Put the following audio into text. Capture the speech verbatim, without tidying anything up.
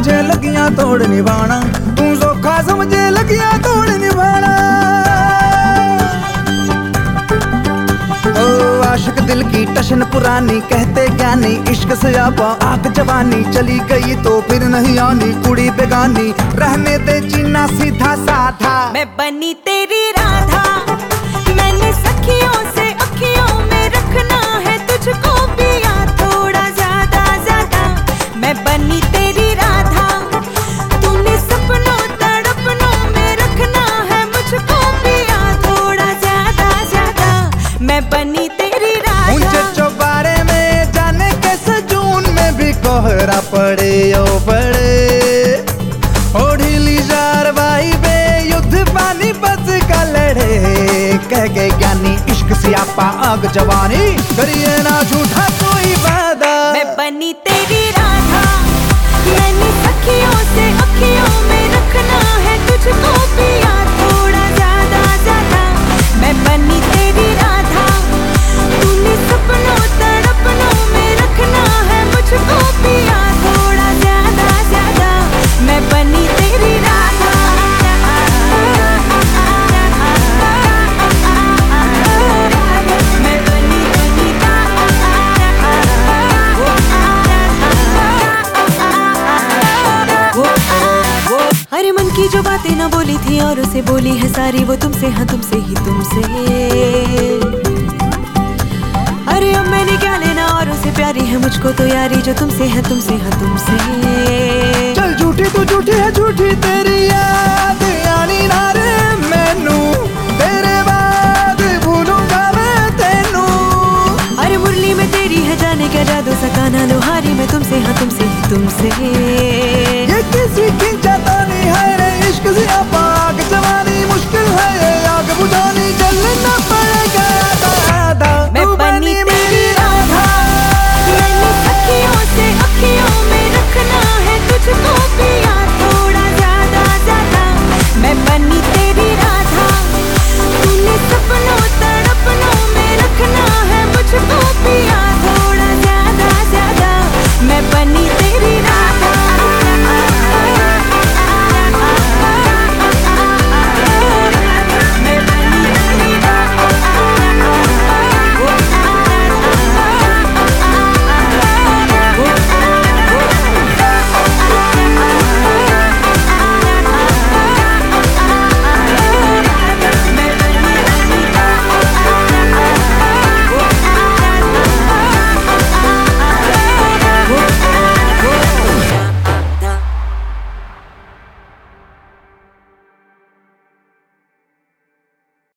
समझे लगियां तोड़ निभाना, तू सोखा समझे लगियां तोड़ निभाना। ओ आशिक दिल की टशन पुरानी, कहते ज्ञानी इश्क से आपा आग जवानी। चली गई तो फिर नहीं आनी, कुड़ी बेगानी रहने दे जीना सीधा साधा। मैं बनी तेरी राधा, मैंने सखियों से अखियों में रखना है तुझको पिया थोड़ा ज्यादा ज्यादा। मैं बनी तेरी राधा, तूने सपनों तड़पनों में रखना है मुझको पिया थोड़ा ज्यादा ज्यादा। मैं बनी तेरी राधा। ऊंचे चौबारे में जाने कैसे जून में भी कोहरा पड़े ओ पड़े, ओ ढीली ज़ारवाई बे युद्ध पानी बस का लड़े। कह गए ज्ञानी इश्क सियापा आग जवानी, करिए ना झूठा कोई वादा। मैं बनी तेरी राधा, मैंने सखियों से अखियों में रखना है तुझको पिया थोड़ा ज्यादा ज्यादा। मैं बनी तेरी राधा, तूने सपनों तड़पनों में रखना है मुझको पिया थोड़ा ज्यादा ज्यादा। मैं बनी तेरी राधा। मैं बनी तेरी अरे मन की जो बातें ना बोली थी और उसे बोली है सारी, वो तुमसे हाँ तुमसे ही तुमसे। अरे अब मैंने क्या लेना और उसे प्यारी है मुझको तो यारी, जो तुमसे है तुमसे हाँ तुमसे।